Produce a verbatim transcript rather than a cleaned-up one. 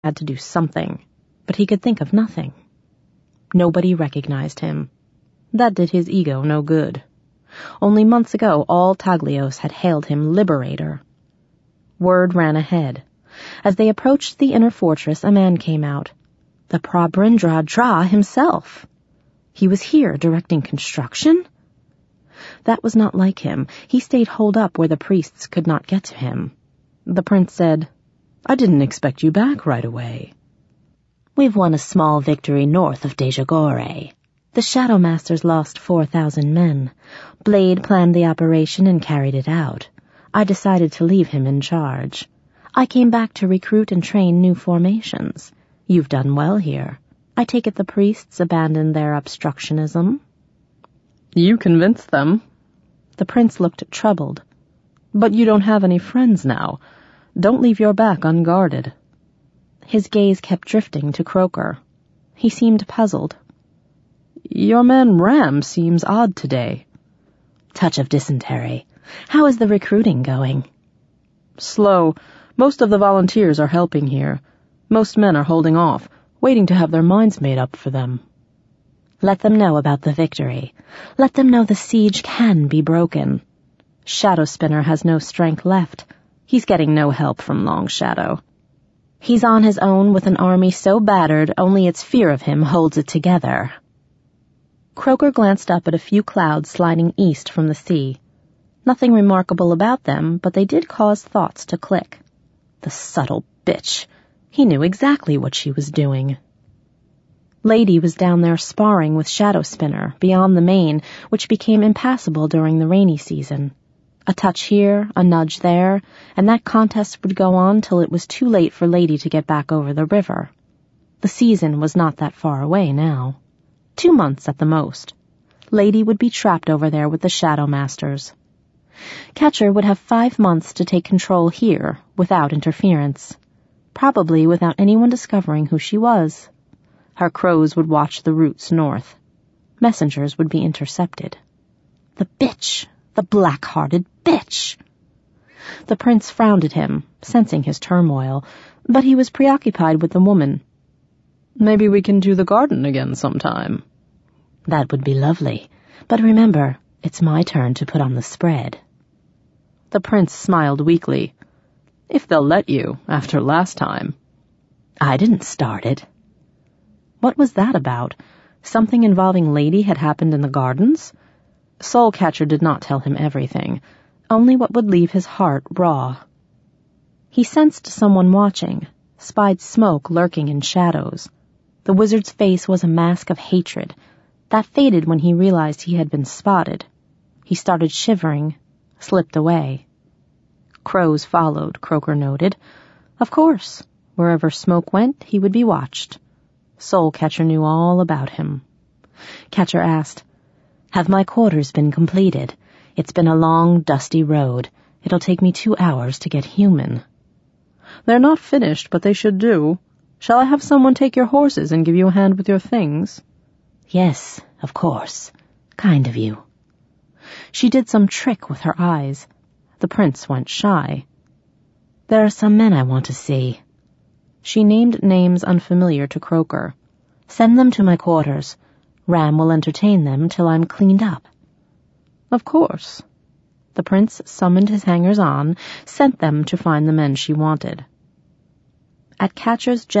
had to do something, but he could think of nothing. Nobody recognized him. That did his ego no good. Only months ago, all Taglios had hailed him liberator. Word ran ahead. As they approached the inner fortress, a man came out. The Prabrindraj Dra himself. He was here directing construction? That was not like him. He stayed holed up where the priests could not get to him. The prince said, "I didn't expect you back right away." "We've won a small victory north of Dejagore. The Shadow Masters lost four thousand men. Blade planned the operation and carried it out. I decided to leave him in charge. I came back to recruit and train new formations. You've done well here. I take it the priests abandoned their obstructionism?" "You convinced them." The prince looked troubled. "But you don't have any friends now. Don't leave your back unguarded." His gaze kept drifting to Croker. He seemed puzzled. "Your man Ram seems odd today." "Touch of dysentery. How is the recruiting going?" "Slow. Most of the volunteers are helping here. Most men are holding off, waiting to have their minds made up for them." "Let them know about the victory. Let them know the siege can be broken." "Shadow Spinner has no strength left. He's getting no help from Long Shadow." "He's on his own with an army so battered only its fear of him holds it together." Croker glanced up at a few clouds sliding east from the sea. Nothing remarkable about them, but they did cause thoughts to click. The subtle bitch. He knew exactly what she was doing. Lady was down there sparring with Shadow Spinner beyond the main, which became impassable during the rainy season. A touch here, a nudge there, and that contest would go on till it was too late for Lady to get back over the river. The season was not that far away now. Two months at the most. Lady would be trapped over there with the Shadow Masters. Catcher would have five months to take control here, without interference. Probably without anyone discovering who she was. Her crows would watch the routes north. Messengers would be intercepted. The bitch! The black-hearted bitch! The prince frowned at him, sensing his turmoil, but he was preoccupied with the woman. "Maybe we can do the garden again sometime." "That would be lovely. But remember, it's my turn to put on the spread." The prince smiled weakly. "If they'll let you, after last time." "I didn't start it." What was that about? Something involving Lady had happened in the gardens? Soulcatcher did not tell him everything, only what would leave his heart raw. He sensed someone watching, spied smoke lurking in shadows. The wizard's face was a mask of hatred. That faded when he realized he had been spotted. He started shivering, slipped away. Crows followed, Croker noted. Of course, wherever smoke went, he would be watched. Soulcatcher knew all about him. Catcher asked, "Have my quarters been completed? It's been a long, dusty road. It'll take me two hours to get human." "They're not finished, but they should do. Shall I have someone take your horses and give you a hand with your things?" "Yes, of course. Kind of you." She did some trick with her eyes. The prince went shy. "There are some men I want to see." She named names unfamiliar to Croker. "Send them to my quarters. Ram will entertain them till I'm cleaned up." "Of course." The prince summoned his hangers-on, sent them to find the men she wanted. At Catcher's